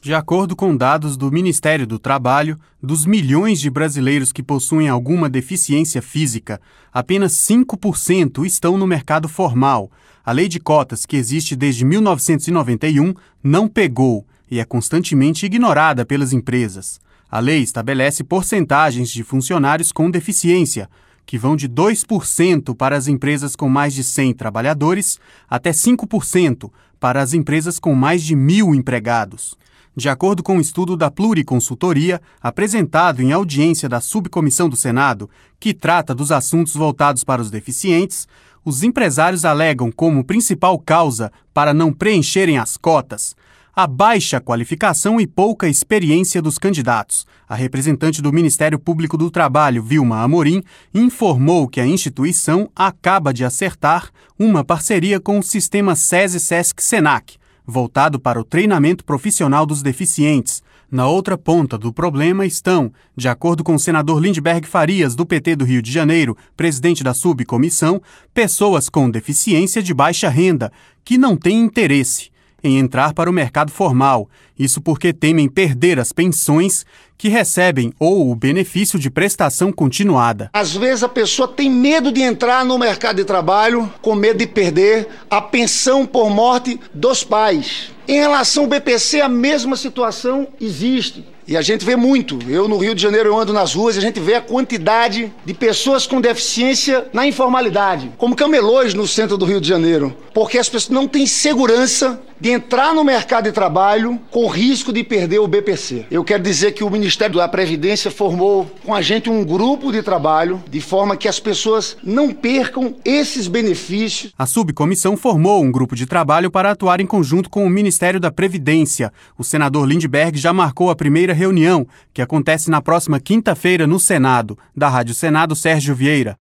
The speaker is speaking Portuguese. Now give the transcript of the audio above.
De acordo com dados do Ministério do Trabalho, dos milhões de brasileiros que possuem alguma deficiência física, apenas 5% estão no mercado formal. A lei de cotas, que existe desde 1991, não pegou e é constantemente ignorada pelas empresas. A lei estabelece porcentagens de funcionários com deficiência, que vão de 2% para as empresas com mais de 100 trabalhadores até 5% para as empresas com mais de 1.000 empregados. De acordo com um estudo da Pluriconsultoria, apresentado em audiência da Subcomissão do Senado, que trata dos assuntos voltados para os deficientes, os empresários alegam como principal causa para não preencherem as cotas a baixa qualificação e pouca experiência dos candidatos. A representante do Ministério Público do Trabalho, Vilma Amorim, informou que a instituição acaba de acertar uma parceria com o sistema SESI-SESC-SENAC, voltado para o treinamento profissional dos deficientes. Na outra ponta do problema estão, de acordo com o senador Lindbergh Farias, do PT do Rio de Janeiro, presidente da subcomissão, pessoas com deficiência de baixa renda, que não têm interesse em entrar para o mercado formal. Isso porque temem perder as pensões que recebem ou o benefício de prestação continuada. Às vezes a pessoa tem medo de entrar no mercado de trabalho, com medo de perder a pensão por morte dos pais. Em relação ao BPC, a mesma situação existe. E a gente vê muito. Eu, no Rio de Janeiro, eu ando nas ruas e a gente vê a quantidade de pessoas com deficiência na informalidade, como camelôs no centro do Rio de Janeiro, porque as pessoas não têm segurança de entrar no mercado de trabalho com risco de perder o BPC. Eu quero dizer que o Ministério da Previdência formou com a gente um grupo de trabalho de forma que as pessoas não percam esses benefícios. A subcomissão formou um grupo de trabalho para atuar em conjunto com o Ministério da Previdência. O senador Lindbergh já marcou a primeira reunião, que acontece na próxima quinta-feira no Senado. Da Rádio Senado, Sérgio Vieira.